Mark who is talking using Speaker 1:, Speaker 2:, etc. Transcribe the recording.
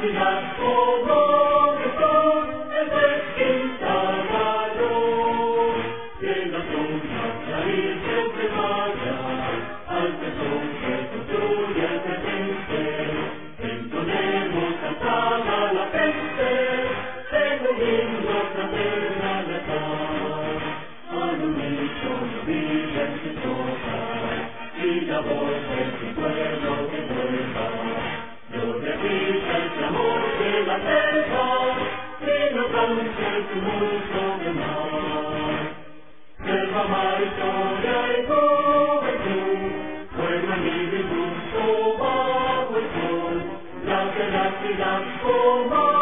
Speaker 1: ciudad como mejor, el Fresquín Salvador. Que la sombra ahí siempre vaya, al tesón que construye el presente. Entonemos cantada la gente, tengo un himno fraternal de paz. Al unísono viven sus cosas, y la voz de su pueblo que vuelva. Gloria a ti, el clamor de la selva, y no canse el tumulto del mar. Derramar historia y juventud, pueblo libre y justo bajo el sol, la tenacidad como